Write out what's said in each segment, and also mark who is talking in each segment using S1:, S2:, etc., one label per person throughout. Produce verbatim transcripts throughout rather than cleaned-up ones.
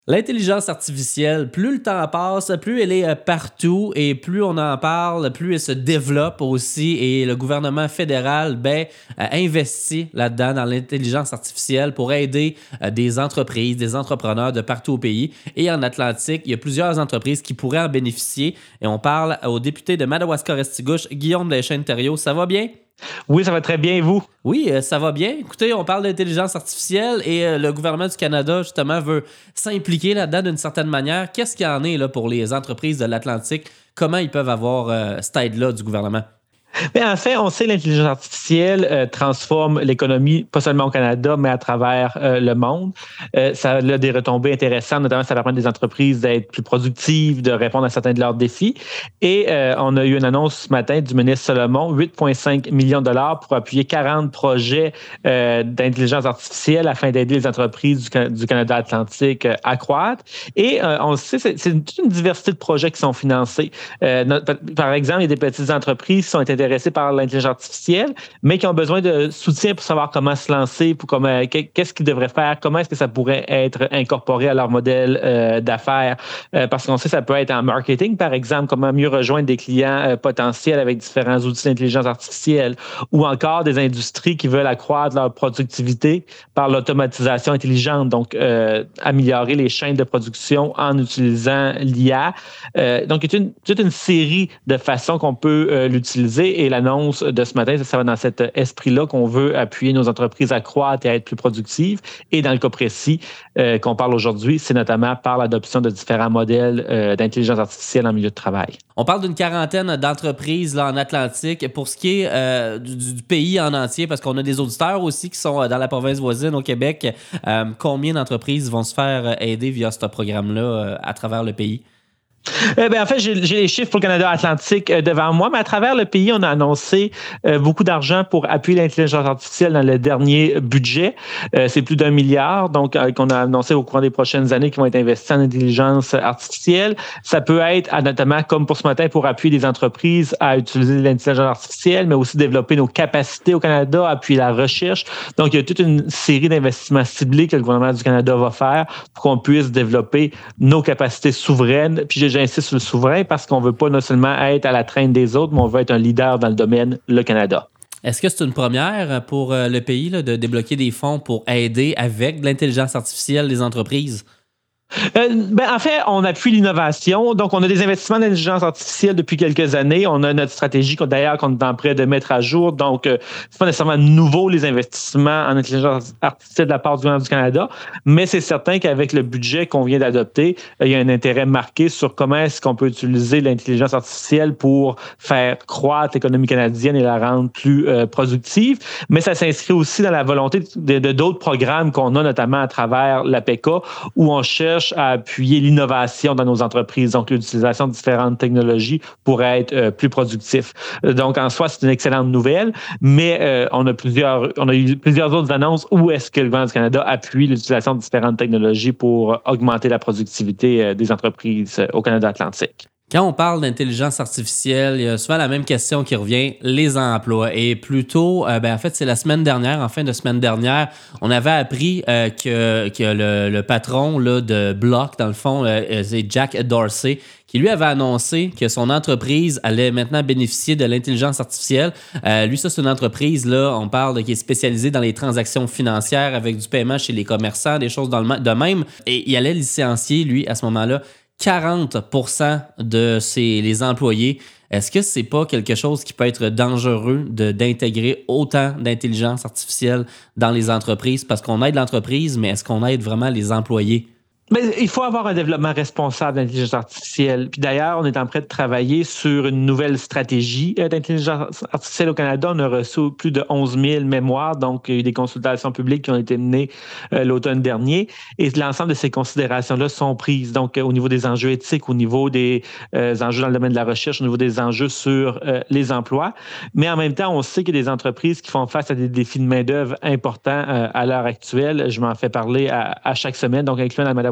S1: L'intelligence artificielle, plus le temps passe, plus elle est euh, partout et plus on en parle, plus elle se développe aussi et le gouvernement fédéral ben, euh, investit là-dedans dans l'intelligence artificielle pour aider euh, des entreprises, des entrepreneurs de partout au pays. Et en Atlantique, il y a plusieurs entreprises qui pourraient en bénéficier et on parle au député de Madawaska-Restigouche, Guillaume Deschênes-Thériault. Ça va bien?
S2: Oui, ça va très bien, et vous?
S1: Oui, euh, ça va bien. Écoutez, on parle d'intelligence artificielle et euh, le gouvernement du Canada, justement, veut s'impliquer là-dedans d'une certaine manière. Qu'est-ce qu'il y en est là, pour les entreprises de l'Atlantique? Comment ils peuvent avoir euh, cette aide-là du gouvernement?
S2: Bien, en fait, on sait que l'intelligence artificielle euh, transforme l'économie, pas seulement au Canada, mais à travers euh, le monde. Euh, ça a des retombées intéressantes, notamment ça permet des entreprises d'être plus productives, de répondre à certains de leurs défis. Et euh, on a eu une annonce ce matin du ministre Solomon, huit virgule cinq millions de dollars pour appuyer quarante projets euh, d'intelligence artificielle afin d'aider les entreprises du, du Canada Atlantique euh, à croître. Et euh, on sait, c'est, c'est toute une diversité de projets qui sont financés. Euh, notre, par exemple, il y a des petites entreprises qui sont intéressées par l'intelligence artificielle, mais qui ont besoin de soutien pour savoir comment se lancer, pour comment, qu'est-ce qu'ils devraient faire, comment est-ce que ça pourrait être incorporé à leur modèle euh, d'affaires. Euh, parce qu'on sait que ça peut être en marketing, par exemple, comment mieux rejoindre des clients euh, potentiels avec différents outils d'intelligence artificielle, ou encore des industries qui veulent accroître leur productivité par l'automatisation intelligente, donc euh, améliorer les chaînes de production en utilisant l'I A. Euh, donc, il y a une, toute une série de façons qu'on peut euh, l'utiliser. Et l'annonce de ce matin, ça, ça va dans cet esprit-là qu'on veut appuyer nos entreprises à croître et à être plus productives. Et dans le cas précis euh, qu'on parle aujourd'hui, c'est notamment par l'adoption de différents modèles euh, d'intelligence artificielle en milieu de travail.
S1: On parle d'une quarantaine d'entreprises là, en Atlantique. Pour ce qui est euh, du, du pays en entier, parce qu'on a des auditeurs aussi qui sont dans la province voisine au Québec, euh, combien d'entreprises vont se faire aider via ce programme-là euh, à travers le pays?
S2: Euh, ben, en fait, j'ai, j'ai les chiffres pour le Canada Atlantique euh, devant moi, mais à travers le pays, on a annoncé euh, beaucoup d'argent pour appuyer l'intelligence artificielle dans le dernier budget. Euh, c'est plus d'un milliard, donc euh, qu'on a annoncé au courant des prochaines années qui vont être investis en intelligence artificielle. Ça peut être, notamment, comme pour ce matin, pour appuyer des entreprises à utiliser l'intelligence artificielle, mais aussi développer nos capacités au Canada, appuyer la recherche. Donc, il y a toute une série d'investissements ciblés que le gouvernement du Canada va faire pour qu'on puisse développer nos capacités souveraines. Puis, j'insiste sur le souverain parce qu'on ne veut pas non seulement être à la traîne des autres, mais on veut être un leader dans le domaine, le Canada.
S1: Est-ce que c'est une première pour le pays là, de débloquer des fonds pour aider avec de l'intelligence artificielle les entreprises?
S2: Euh, ben, en fait, on appuie l'innovation. Donc, on a des investissements d'intelligence artificielle depuis quelques années. On a notre stratégie, d'ailleurs, qu'on est en train de mettre à jour. Donc, euh, c'est pas nécessairement nouveau, les investissements en intelligence artificielle de la part du gouvernement du Canada, mais c'est certain qu'avec le budget qu'on vient d'adopter, euh, il y a un intérêt marqué sur comment est-ce qu'on peut utiliser l'intelligence artificielle pour faire croître l'économie canadienne et la rendre plus euh, productive. Mais ça s'inscrit aussi dans la volonté de, de d'autres programmes qu'on a, notamment à travers l'A P E C A, où on cherche à appuyer l'innovation dans nos entreprises, donc l'utilisation de différentes technologies pour être euh, plus productif. Donc, en soi, c'est une excellente nouvelle, mais euh, on a plusieurs, on a eu plusieurs autres annonces où est-ce que le gouvernement du Canada appuie l'utilisation de différentes technologies pour augmenter la productivité euh, des entreprises euh, au Canada Atlantique.
S1: Quand on parle d'intelligence artificielle, il y a souvent la même question qui revient, les emplois. Et plutôt, euh, ben, en fait, c'est la semaine dernière, en fin de semaine dernière, on avait appris euh, que, que le, le patron là, de Block, dans le fond, euh, c'est Jack Dorsey, qui lui avait annoncé que son entreprise allait maintenant bénéficier de l'intelligence artificielle. Euh, lui, ça, c'est une entreprise, là, on parle de, qui est spécialisée dans les transactions financières avec du paiement chez les commerçants, des choses dans le, de même. Et il allait licencier, lui, à ce moment-là, quarante pour cent de ses, les employés. Est-ce que c'est pas quelque chose qui peut être dangereux de, d'intégrer autant d'intelligence artificielle dans les entreprises? Parce qu'on aide l'entreprise, mais est-ce qu'on aide vraiment les employés?
S2: Mais il faut avoir un développement responsable d'intelligence artificielle. Puis d'ailleurs, on est en train de travailler sur une nouvelle stratégie d'intelligence artificielle au Canada. On a reçu plus de onze mille mémoires, donc il y a eu des consultations publiques qui ont été menées euh, l'automne dernier. Et l'ensemble de ces considérations-là sont prises. Donc, au niveau des enjeux éthiques, au niveau des euh, enjeux dans le domaine de la recherche, au niveau des enjeux sur euh, les emplois. Mais en même temps, on sait qu'il y a des entreprises qui font face à des défis de main-d'œuvre importants euh, à l'heure actuelle. Je m'en fais parler à, à chaque semaine, donc incluant la Madawaska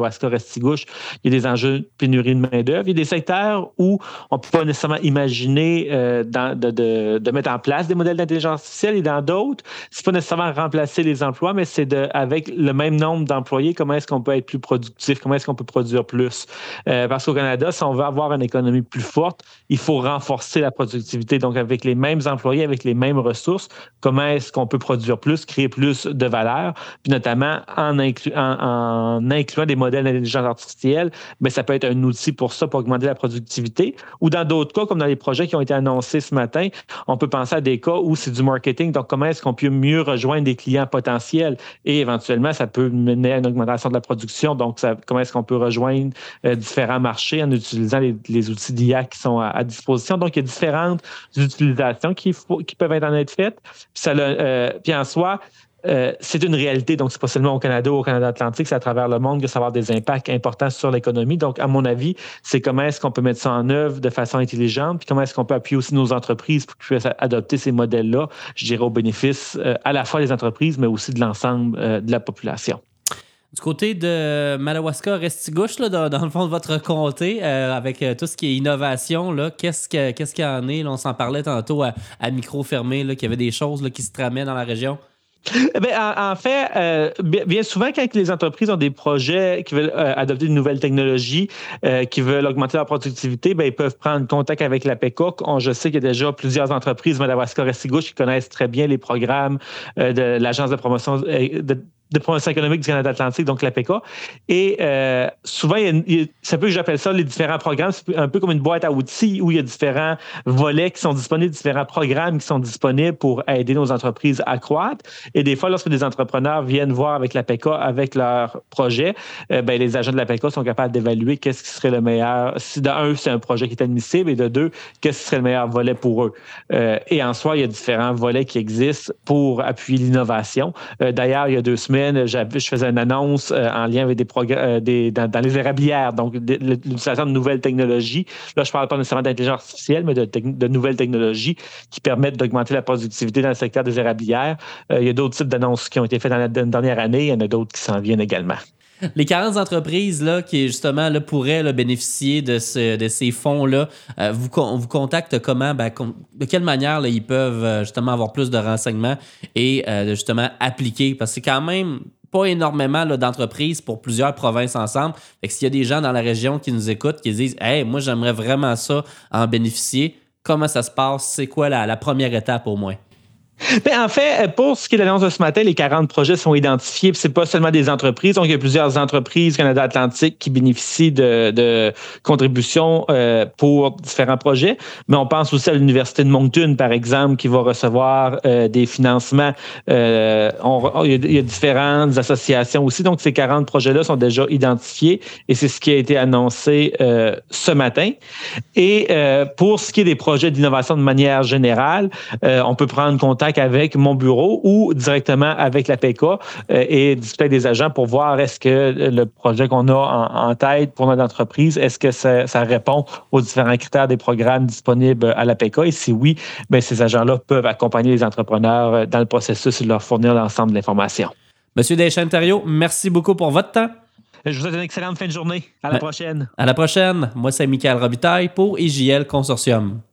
S2: Madawaska-Restigouche, il y a des enjeux de pénurie de main-d'œuvre. Il y a des secteurs où on ne peut pas nécessairement imaginer euh, dans, de, de, de mettre en place des modèles d'intelligence artificielle, et dans d'autres, c'est pas nécessairement remplacer les emplois, mais c'est de, avec le même nombre d'employés, comment est-ce qu'on peut être plus productif, comment est-ce qu'on peut produire plus. Euh, parce qu'au Canada, si on veut avoir une économie plus forte, il faut renforcer la productivité. Donc, avec les mêmes employés, avec les mêmes ressources, comment est-ce qu'on peut produire plus, créer plus de valeur, puis notamment en, inclu- en, en incluant des modèles d'intelligence artificielle, bien, ça peut être un outil pour ça, pour augmenter la productivité. Ou dans d'autres cas, comme dans les projets qui ont été annoncés ce matin, on peut penser à des cas où c'est du marketing. Donc, comment est-ce qu'on peut mieux rejoindre des clients potentiels et éventuellement, ça peut mener à une augmentation de la production. Donc, ça, comment est-ce qu'on peut rejoindre euh, différents marchés en utilisant les, les outils d'I A qui sont à, à disposition. Donc, il y a différentes utilisations qui, faut, qui peuvent être en être faites. Puis, ça, euh, puis en soi, Euh, c'est une réalité, donc c'est pas seulement au Canada ou au Canada Atlantique, c'est à travers le monde que ça va avoir des impacts importants sur l'économie. Donc, à mon avis, c'est comment est-ce qu'on peut mettre ça en œuvre de façon intelligente, puis comment est-ce qu'on peut appuyer aussi nos entreprises pour qu'ils puissent adopter ces modèles-là, je dirais au bénéfice euh, à la fois des entreprises, mais aussi de l'ensemble euh, de la population.
S1: Du côté de Madawaska-Restigouche, là, dans, dans le fond de votre comté, euh, avec euh, tout ce qui est innovation, là, qu'est-ce, que, qu'est-ce qu'il y en est? Là, on s'en parlait tantôt à, à micro fermé, là, qu'il y avait des choses là, qui se tramaient dans la région.
S2: Bien, en, en fait, euh, bien souvent, quand les entreprises ont des projets qui veulent euh, adopter de nouvelles technologies, euh, qui veulent augmenter leur productivité, bien, ils peuvent prendre contact avec la P E C A. On, je sais qu'il y a déjà plusieurs entreprises, Madawaska-Restigouche, qui connaissent très bien les programmes euh, de l'Agence de promotion euh, de, de promotion économique du Canada Atlantique, donc la P E C A. Et euh, souvent, il y a une, il y a, c'est un peu que j'appelle ça les différents programmes, c'est un peu comme une boîte à outils où il y a différents volets qui sont disponibles, différents programmes qui sont disponibles pour aider nos entreprises à croître. Et des fois, lorsque des entrepreneurs viennent voir avec la P E C A, avec leur projet, euh, ben, les agents de la P E C A sont capables d'évaluer qu'est-ce qui serait le meilleur. Si de un, c'est un projet qui est admissible, et de deux, qu'est-ce qui serait le meilleur volet pour eux. Euh, et en soi, il y a différents volets qui existent pour appuyer l'innovation. Euh, d'ailleurs, il y a deux semaines, je faisais une annonce euh, en lien avec des programmes des, dans, dans les érablières, donc de, de, l'utilisation de nouvelles technologies. Là, je ne parle pas nécessairement d'intelligence artificielle, mais de, de nouvelles technologies qui permettent d'augmenter la productivité dans le secteur des érablières. Euh, il y a d'autres types d'annonces qui ont été faites dans la dernière année. Il y en a d'autres qui s'en viennent également.
S1: Les quarante entreprises là, qui justement là, pourraient là, bénéficier de, ce, de ces fonds-là, euh, vous, vous contactent comment? Ben, de quelle manière là, ils peuvent euh, justement avoir plus de renseignements et euh, justement appliquer? Parce que c'est quand même pas énormément là, d'entreprises pour plusieurs provinces ensemble. Fait que s'il y a des gens dans la région qui nous écoutent, qui disent « Hey, moi j'aimerais vraiment ça en bénéficier », comment ça se passe? C'est quoi la, la première étape au moins?
S2: Bien, en fait, pour ce qui est de l'annonce de ce matin, les quarante projets sont identifiés. Ce n'est pas seulement des entreprises. Donc, il y a plusieurs entreprises Canada Atlantique qui bénéficient de, de contributions euh, pour différents projets. Mais on pense aussi à l'Université de Moncton, par exemple, qui va recevoir euh, des financements. Euh, on, on, il, y a, il y a différentes associations aussi. Donc, ces quarante projets-là sont déjà identifiés et c'est ce qui a été annoncé euh, ce matin. Et euh, pour ce qui est des projets d'innovation de manière générale, euh, on peut prendre contact avec mon bureau ou directement avec la P E C A euh, et discuter avec des agents pour voir est-ce que le projet qu'on a en, en tête pour notre entreprise, est-ce que ça, ça répond aux différents critères des programmes disponibles à la P E C A. Et si oui, bien, ces agents-là peuvent accompagner les entrepreneurs dans le processus et leur fournir l'ensemble de l'information.
S1: Monsieur Deschênes-Thériault, merci beaucoup pour votre temps.
S2: Je vous souhaite une excellente fin de journée. À la
S1: ben,
S2: prochaine.
S1: À la prochaine. Moi, c'est Michael Robitaille pour I J L Consortium.